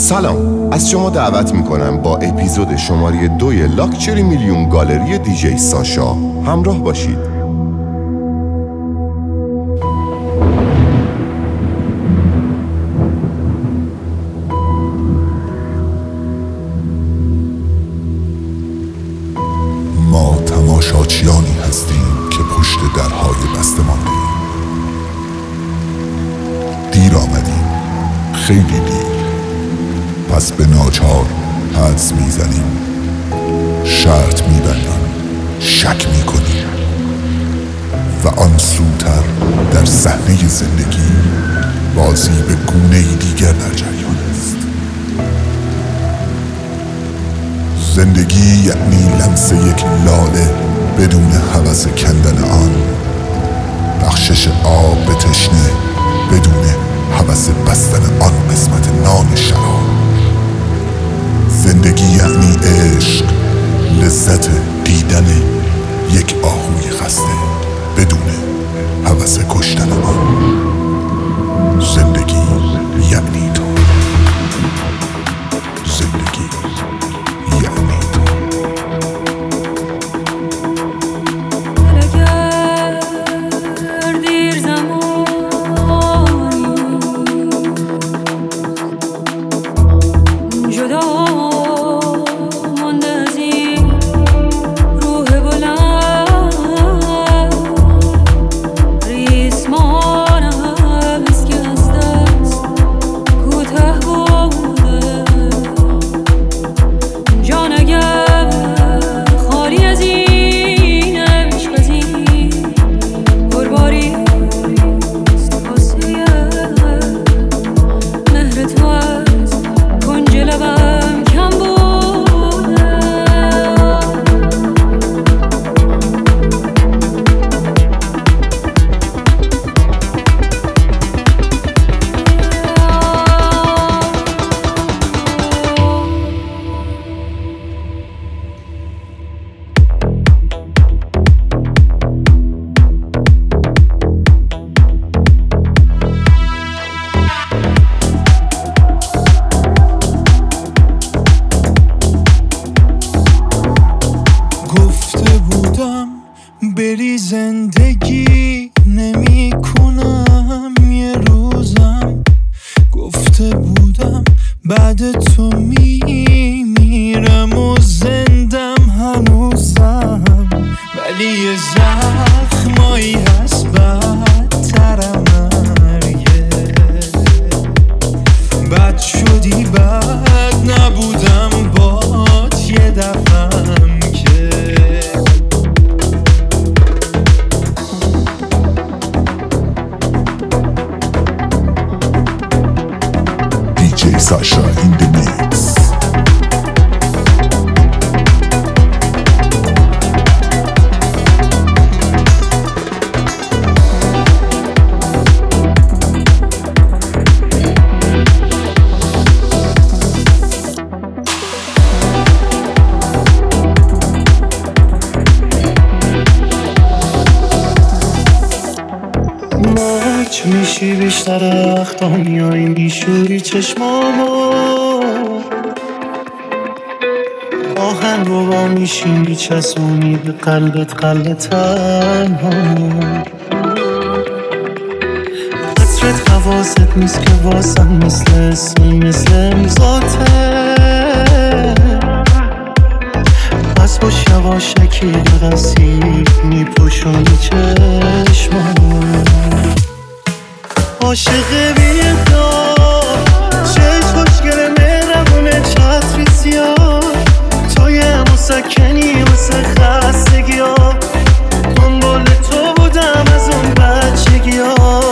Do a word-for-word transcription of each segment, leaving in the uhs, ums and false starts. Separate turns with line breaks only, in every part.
سلام، از شما دعوت میکنم با اپیزود شماره دوی لاکچری میلیون گالری دیجی ساشا همراه باشید.
ما تماشاچیانی هستیم که پشت درهای بسته مانده ایم. دیر آمدیم، خیلی دیر. پس به ناچار حدس میزنیم، شرط میبندیم، شک میکنیم و آن سوتر در صحنه زندگی بازی به گونه دیگر در جریان است. زندگی یعنی لمس یک لاله بدون هوس کندن آن، بخشش آب به تشنه بدون هوس بستن آن قسمت نان شراب. زندگی یعنی عشق، لذت دیدن یک آهوی خسته بدون هوس کشتن آن. زندگی یعنی تو، زندگی یعنی تو.
بری زندگی نمی کنم یه روزم، گفته بودم بعد تو می میرم و زندم هنوزم، ولی یه زخمایی هست بدترم مرگه. بد شدی بد نبودم بات یه دفعم که دیجی ساشا in the mix. ماچ میشی بیشتر وقتا میای میشوری چشمامو، آهن رو با میشی میچسونی به قلبت قلب تنها. قطرت حواست نیست که واسم مثل اسمی مثل امضاته، پس باش یواشکی قصی میپوشونی چشمامو. عاشق بی‌ادعا چشم خوشگل مهربونه چتری سیاه، توی مسکنی واسه خستگی ها، دنبال تو بودم از اون بچگی ها.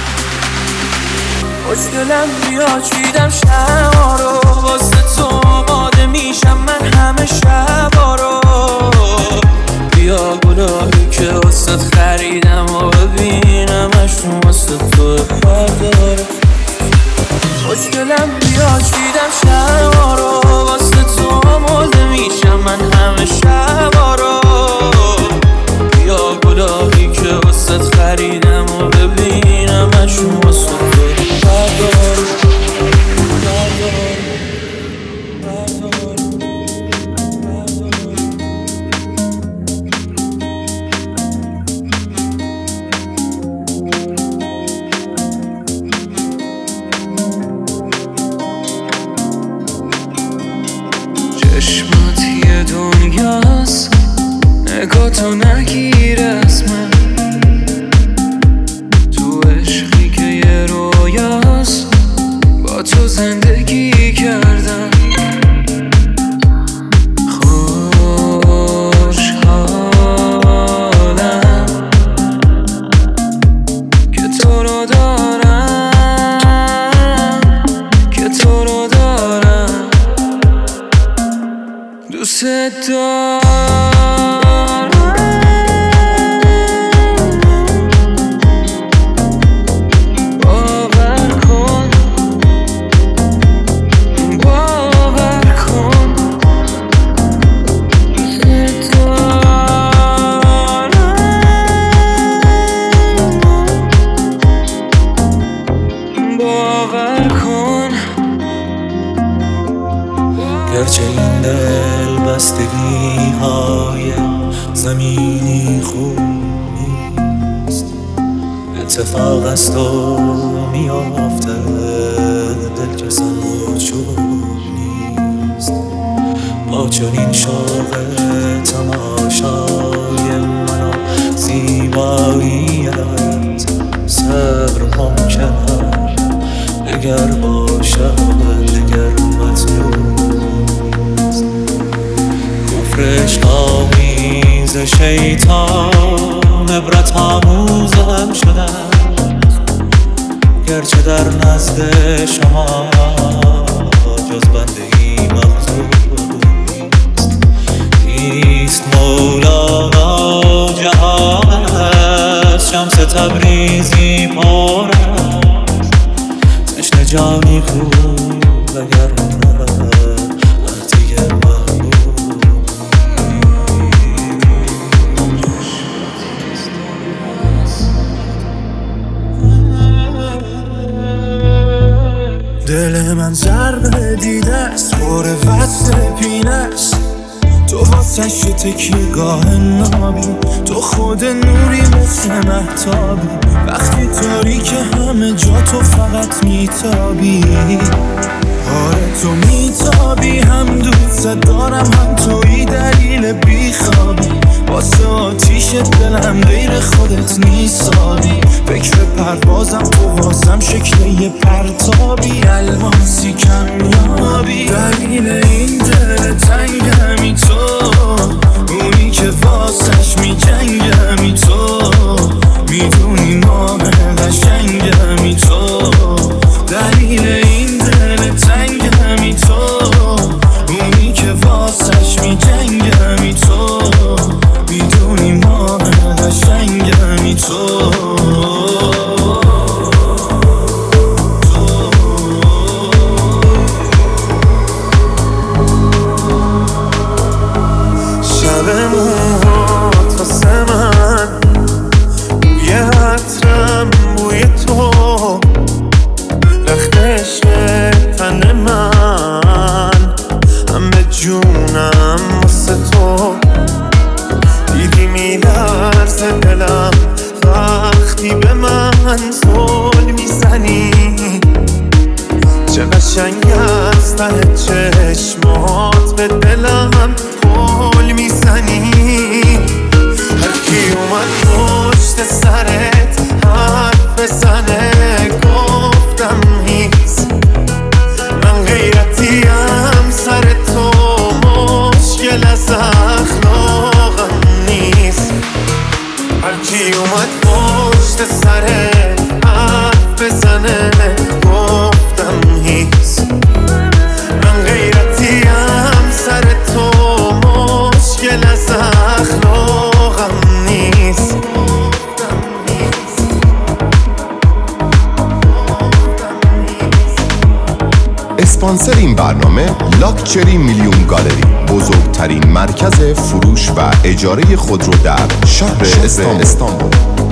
خوشگلم بیا چیدم شما رو واسه تو همه شبا رو. بیا گلایی که واسه خریدم و ببینمشون واسه تو برداره. خوشگلم بیا چیدم شبا رو، واسه تو آماده میشم من همه شبا رو. بیا گلایی که واسه خریدم و ببینمشون واسه تو برداره. چشمات یه دنیاست، نگاه تو نگیر از من. تو عشقی که یه رویاست، با تو زندگی کردم. خوشحالم که تو رو دارم، که تو رو دارم، دوست دارم. باور کن، باور کن، دوست دارم. باور کن.
گرچه این دل بستگی های زمینی خوب نیست، اتفاق است و میافته، دل که موجود نیست. با چنین شوق تماشای من و زیباییت صبر ممکن اگر باشد دگر مطلوب. کفرش آمیز شیطان عبرت آموزم شدم، گرچه در نزد شما جز بندگی مقصود نیست. مولانا جهان از شمس تبریزی پر است، تشنه جانی خوب اگر دل من ضربه دیده است، پر وصل پینه است. تو واسش یه تکیه‌گاه نابی، تو خود نوری مثل مهتابی. وقتی تاریک همه جا تو فقط میتابی. آره تو میتابی، هم دوست دارم هم توی دلیل بیخوابی. واسه آتیش دلم غیر خودت نیسابی. فکر پروازم قوازم شکل یه پرتابی. الماسی کمیابی، دلیل این دل تنگ همی تو، اونی که واسش می جنگ همی تو. میدونی ماه قشنگ همی تو، دلیل این دل تنگ همی تو، اونی که واسش می جنگ همی تو. میدونی ماه قشنگ همی تو.
قشنگ از ته چشمات به دلم قول میزنی. هر کی اومد پشت سرت حرف بزنه گفتم نیست. من غیرتیم سر تو مشکل از اخلاقم نیست. هر کی اومد پشت سرت حرف بزنه گفتم نیست. من غیرتیم سر تو
اسپانسر این برنامه لاکچری میلیون گالری، بزرگترین مرکز فروش و اجاره خودرو در شهر استانبول.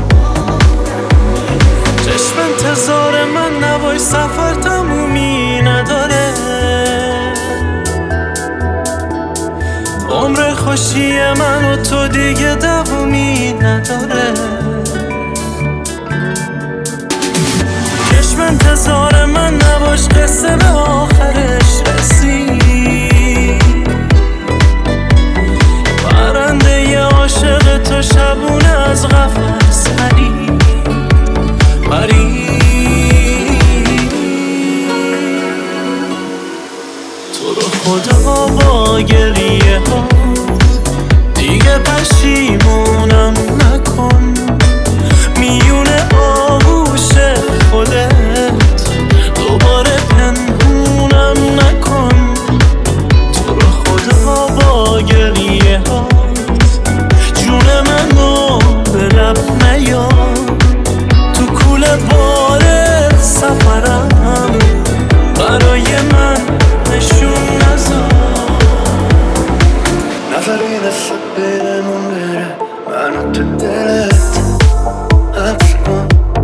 چشم انتظار من نوای سفر تمومی نداره، عمر خوشی من و تو دیگه دوامی نداره. چشم انتظار من نباش، قصه به آخرش رسید. پرنده ی عاشق تو شبونه از قفس پرید پرید. تو رو خدا با گریه ها دیگه پشیمونم نکن، میونه آغوش خودت دوباره پنهونم نکن. تو رو خدا با گریه هات جون منو به لب نیار، تو کوله بار سفرم برای من نشون نذار. نفرین دست برمون بره منو تو دلت حبس کن،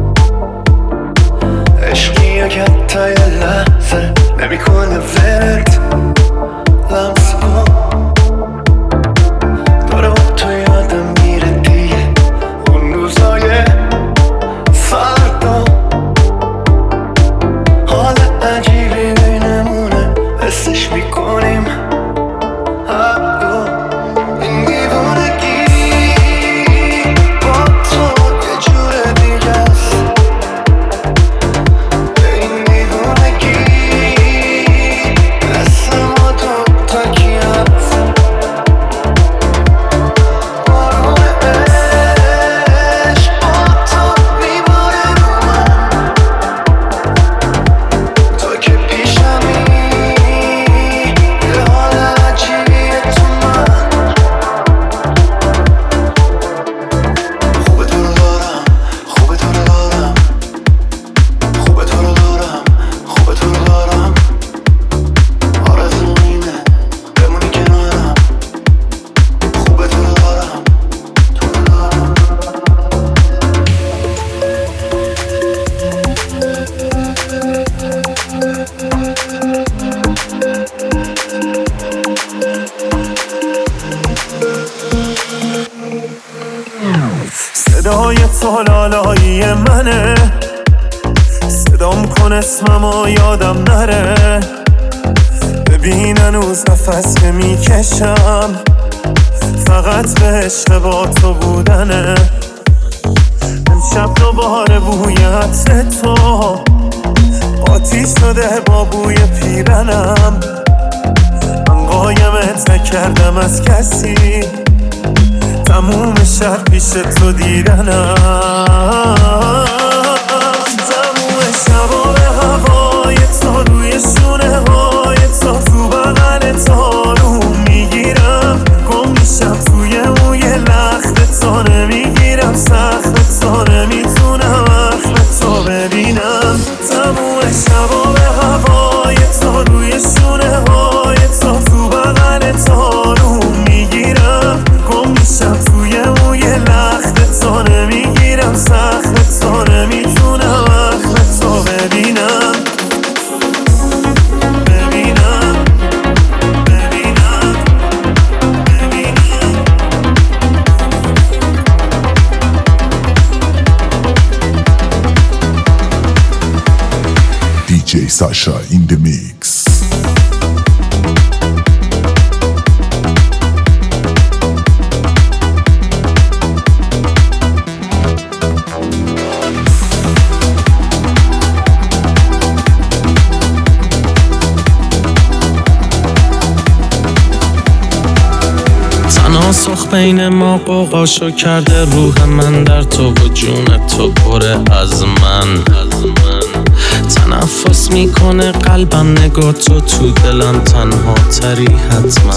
عشقی که تا یه لحظه نمی کنه ورد لمس کن. داره با تو یادم میره دیگه اون روزای فردا، حال عجیبی بینمونه حسش میکنیم هر دو. این دیوونگی با تو یه جور دیگه است، این دیوونگی دست ما دوتا کی هست. بارون عشق با تو میباره رو من، تو که پیشمی یه حال عجیبیه تو من. خوبه تو رو دارم، خوبه تو رو دارم، خوبه تو رو دارم، خوبه تو رو دارم. آرزوم اینه بمونی کنارم، خوبه تو رو دارم، تو رو دارم. صدای تو لالایی منه، صدام کن اسممو یادم نره. ببین هنوز نفس که میکشم فقط به عشق با تو بودنه. امشب دوباره بوی عطر تو آتیش شده با بوی پیرنم. من قایمت نکردم از کسی، تموم شهر پیش تو دیدنم. تموم شبا به هوای تو روی شونه های تو تو بغل تارو میگیرم. گم میشم توی موی لخت تو نمیگیرم، سخت تو نمیتونم اخم تو ببینم. تموم شبا به هوای تو روی شونه های تو تو بغل تارو میگیرم. گم میشم توی موی لخت تو نمیگیرم، سخت تو نمیتونم اخم تو ببینم. ببینم ببینم ببینم.
دی جی Sasha in the mix.
تناسخ بین ما قوقاشو کرده، روح من در تو و جون تو پره از من. تنفس میکنه قلبم نگاه تو تو دلم تنها تری حتما.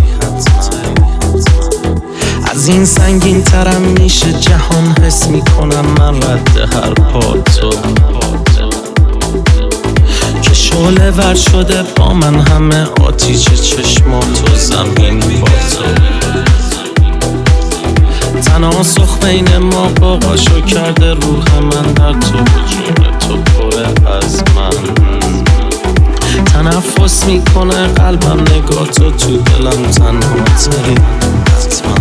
از این سنگین ترم میشه جهان، حس میکنم من رد هر پا تو. که شعله ور شده با من همه آتیش چشمات و زمین با تو. تناسخ بین ما باقاشو کرده روح من در تو، جون تو پره از من. تنفس میکنه قلبم نگاه تو، تو دلم تنها تایی حتما.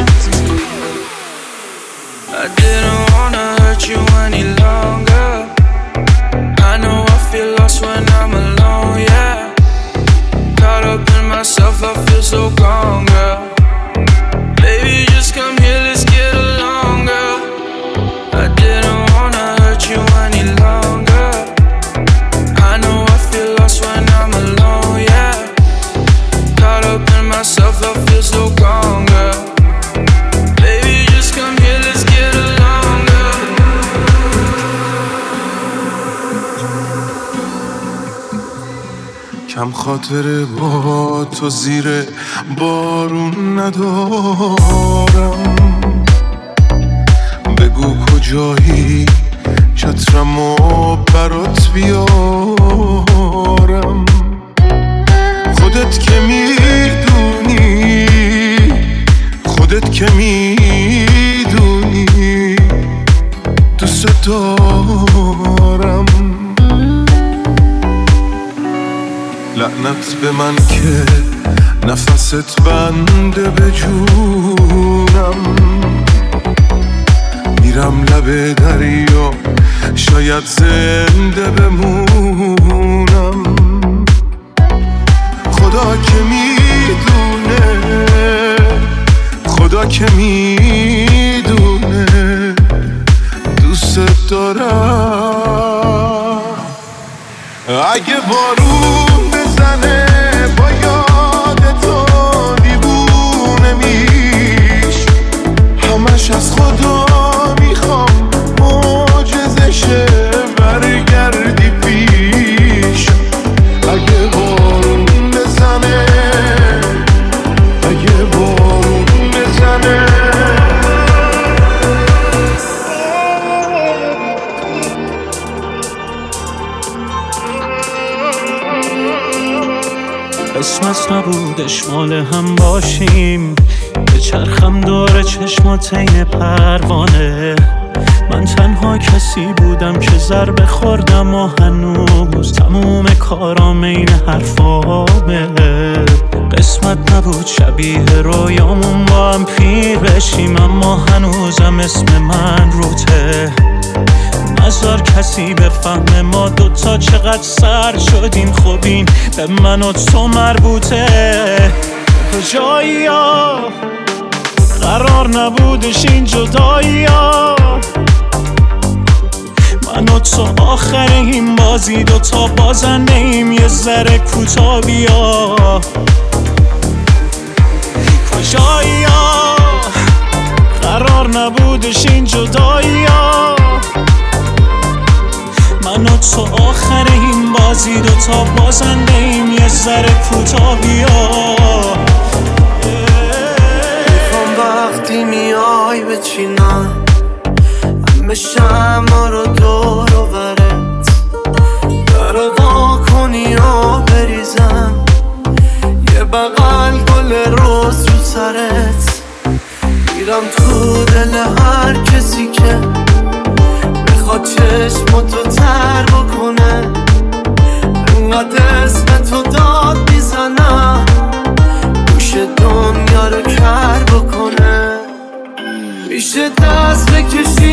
I didn't wanna hurt you any longer. I know I feel lost when I'm alone, yeah. Caught up in myself, I feel so gone, girl. Baby, just come here, let's get along, girl. I didn't wanna hurt you any longer. I know I feel lost when I'm alone, yeah. Caught up in myself, I feel so gone, girl. Baby, just come here, let's get along, girl.
کم خاطره با تو زیر بارون ندارم. بگو کجایی چترمو برات بیارم. خودت که میدونی، خودت که میدونی دوست دارم. لعنت به من که نفست بنده به جونم. میرم لب دریا شاید زنده بمونم. خدا که میدونه، خدا که میدونه دوست دارم. اگه بارون بزنه با یاد تو دیوونه میش، همش از خدا میخوام معجزه شه برگردی پیش. اگه بارون بزنه، اگه بارون بزنه.
قسمت نبودش مال هم باشیم، به چرخم دور چشمات این پروانه. من تنها کسی بودم که ضربه خوردم و هنوز تموم کارام این حرفامه. قسمت نبود شبیه رویامون با هم پیر بشیم، اما هنوزم اسم من روته. نذار کسی بفهمه ما دوتا چقدر سر شدیم، خب این به من و تو مربوطه. کجایی ها قرار نبودش این جدایی ها، من و تو آخر این بازی دوتا بازنده ایم، یه ذره کوتا بیا. کجایی ها قرار نبودش این جدایی ها، من و تو آخر این بازی دوتا بازنده ایم، یه ذره کوتا بیا.
میخوام وقتی میای بچینم همه شمع رو دور و برت، درو وا کنی و بریزم یه بغل گل روز رو سرت. میرم تو دل هر کسی که میخواد چشماتو تر بکنه، انقدر اسم تو داد میزنم گوش دنیا رو کر بکنه. میشه دست بکشی